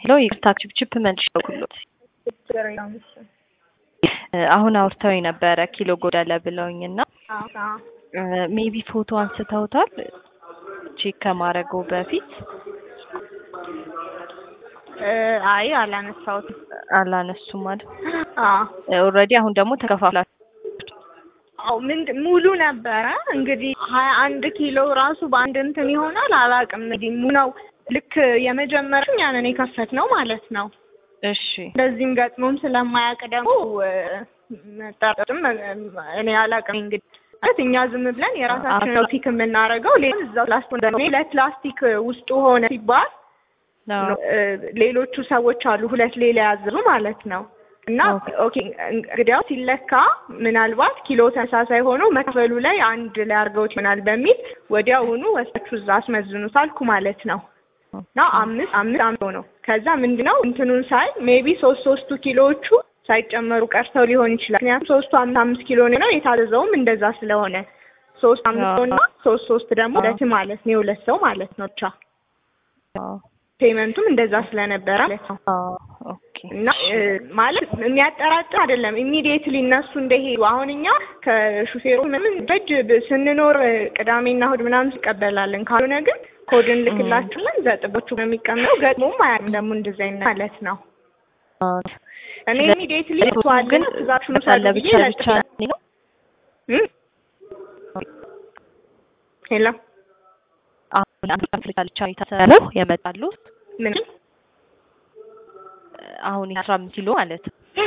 ሄሎ ይቅርታ ቺፕ መልሽ ሁሉት አሁን አውርተው የነበረ ኪሎ ጎደለ ብለውኝና ሜቢ ፎቶ አንስተውታል ቼክ ከማረጉ በፊት አይ አላነሱም አይደል? ኦሬዲ አሁን ደግሞ ተከፋፍላችሁ ሙሉ ነበረ እንግዲህ 21 ኪሎ ራሱ በአንድ እንትን ይሆናል አላውቅም። እንግዲህ ሙሉ ልክ የመጀመሪያው ያንን የከፈትነው ማለት ነው። እሺ እንደዚህም ገጥሞም ስለማያውቅ ደግሞ መጣጥም እኔ አላውቅም። እንግዲህ እኛ ዝም ብለን የራሳችንን ፒክ የምናደርገው እዛው ፕላስቲክ ውስጡ ሆነ ሲባል ሌሎቹ ሰዎች አሉ ሁለት ሌላ ያዘዙ ማለት ነው። እና ኦኬ እንግዲያው ሲለካ ምናልባት ኪሎ ተመሳሳይ ሆኖ መክፈሉ ላይ አንድ ላይ አድርገውት ይሆናል በሚል ወዲያውኑ ወስዳችሁ እዛ አስመዝኑት አልኩ ማለት ነው። እና አምስት ነው። ከዛ ምንድነው እንትኑን ሳይ ሜቢ ሶስቱ ኪሎዎቹ ሳይጨመሩ ቀርተው ሊሆን ይችላል። ምክንያቱም ሶስቱ 5 ኪሎ ነው የታዘዘውም እንደዛ ስለሆነ 3 እና 3 ደግሞ ሁለት ማለት ነው የሁለት ሰው ማለት ነው ብቻ ፔመንቱም እንደዛ ስለነበረ ማለት ነው። ኦኬ እና ማለት የሚያጠራጥር አይደለም። ኢሚዲየትሊ እነሱ እንደሄዱ አሁን እኛ ከሹፌሩ ምንም በጅ ስንኖር ቅዳሜና እሑድ ምናምን እንቀበላለን። ካልሆነ ግን ኮድን ልክላችሁልን ዘጥቦቹ በሚቀመው ገጥሞም አያም ደግሞ እንደዛ አይነት ማለት ነው። እኔ ኢሚዲየትሊ ተዋልን ትዛችሁን ሳለብቻ ነው ሄሎ አሁን አፍሪካ ብቻ ይተሰራው የመጣሉ ምን አሁን 15 ኪሎ ማለት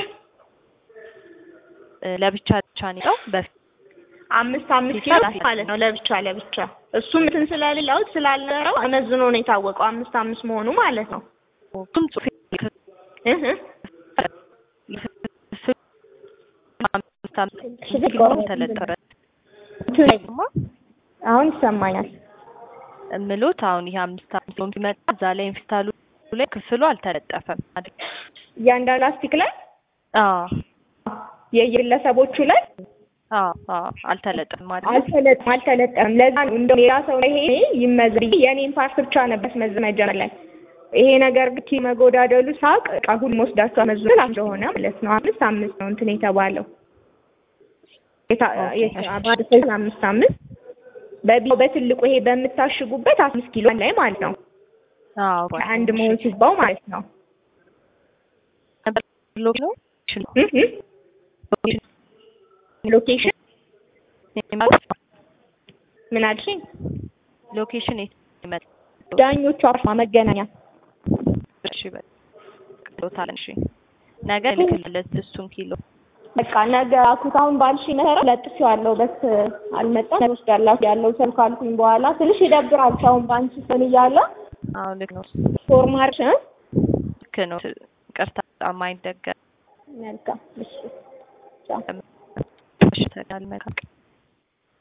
ለብቻ ነው በፊት 5 ኪሎ ማለት ነው ለብቻ እሱም እንትን ስላልነበረው አመዝኖ ነው የታወቀው 5 መሆኑ ማለት ነው። ሁሉም ጽሁፍ ተለጠረ አሁን ይሰማኛል ምሎት አሁን ይሄ 5 ኪሎ ሲመጣ እዛ ላይ ኢንስታሉ ላይ ክፍሉ አልተለጠፈም አይደል? ያንዳ ላስቲክ ላይ የየግለሰቦቹ ላይ አልተለጠፈም አይደል? አልተለጠፈም። ለዛ እንደው የራሰው ይሄ ይመዝሪ የኔን ፓርት ብቻ ነበር መጀመሪያ ላይ ይሄ ነገር ግን መጎዳደሉ ሳቅ ሁሉ ወስዳችሁ አመዝኑት ስለሆነ ማለት ነው 5 ነው እንትን የተባለው ባድፈ 5 በትልቁ ይሄ በምታሽጉበት 5 ኪሎ ላይ ማለት ነው። አንድ መሆን ሲባው ማለት ነው። ሎኬሽን ምን አልሽኝ? ሎኬሽን ዳኞቹ አርማ መገናኛ። እሺ በቃ እሺ ነገ ልክልለት እሱን ኪሎ በቃ ነገ አኩታውን ባልሽ ነገር ለጥቼዋለሁ። በስ አልመጣም ወስዳላችሁ ያለው ሰው ካልኩኝ በኋላ ትንሽ ይደብራል። ሰውን ባንቺ ሰን ይያለ ልክ ነው ፎርማርሽ ልክ ነው። ቀርታ ማይደገ መልካም እሺ ቻው እሺ ተዳል መልካም